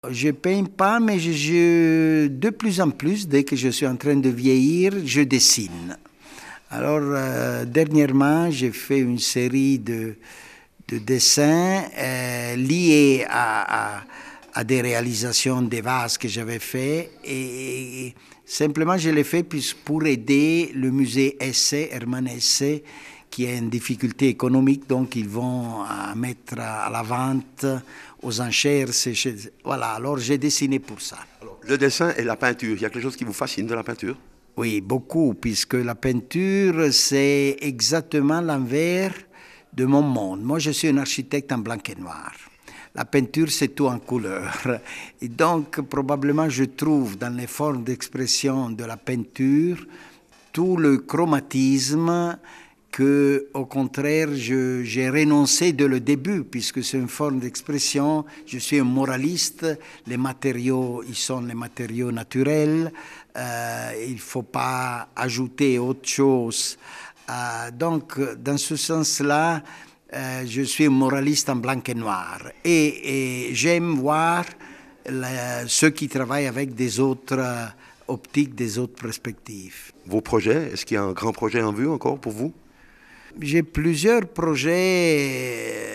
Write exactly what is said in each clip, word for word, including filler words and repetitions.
Je ne peins pas, mais je, je- de plus en plus, dès que je suis en train de vieillir, je dessine. Alors, euh, dernièrement, j'ai fait une série de, de dessins euh, liés à, à- à des réalisations des vases que j'avais fait. Et simplement, je l'ai fait puis- pour aider le musée Hesse, Hermann Hesse, qui est en difficulté économique, donc ils vont euh, mettre à la vente, aux enchères. c'est chez- Voilà, alors j'ai dessiné pour ça. Le dessin et la peinture, il y a quelque chose qui vous fascine de la peinture? Oui, beaucoup, puisque la peinture, c'est exactement l'envers de mon monde. Moi, je suis un architecte en blanc et noir. La peinture, c'est tout en couleur. Et donc, probablement, je trouve dans les formes d'expression de la peinture tout le chromatisme que, au contraire, je- j'ai renoncé dès le début, puisque c'est une forme d'expression. Je suis un moraliste. Les matériaux, ils sont les matériaux naturels. Euh, il ne faut pas ajouter autre chose. Euh, donc, dans ce sens-là, euh, je suis un moraliste en blanc et noir. Et, et j'aime voir la- ceux qui travaillent avec des autres euh, optiques, des autres perspectives. Vos projets, est-ce qu'il y a un grand projet en vue encore pour vous? J'ai plusieurs projets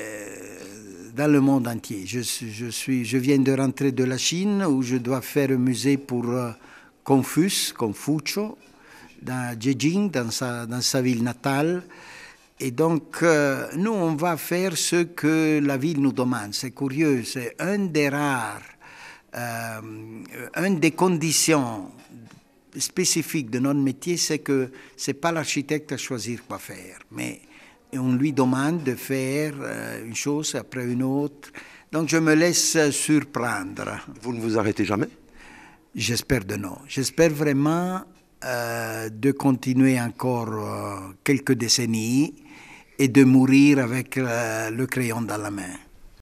euh, dans le monde entier. Je, suis- je, suis, je viens de rentrer de la Chine où je dois faire un musée pour euh, Confuce, Confucio, dans Beijing, dans sa, dans sa ville natale. Et donc, euh, nous, on va faire ce que la ville nous demande. C'est curieux, c'est un des rares, euh, une des conditions spécifique de notre métier, c'est que ce n'est pas l'architecte à choisir quoi faire, mais on lui demande de faire euh, une chose après une autre. Donc je me laisse surprendre. Vous ne vous arrêtez jamais? J'espère de non. J'espère vraiment euh, de continuer encore euh, quelques décennies et de mourir avec euh, le crayon dans la main.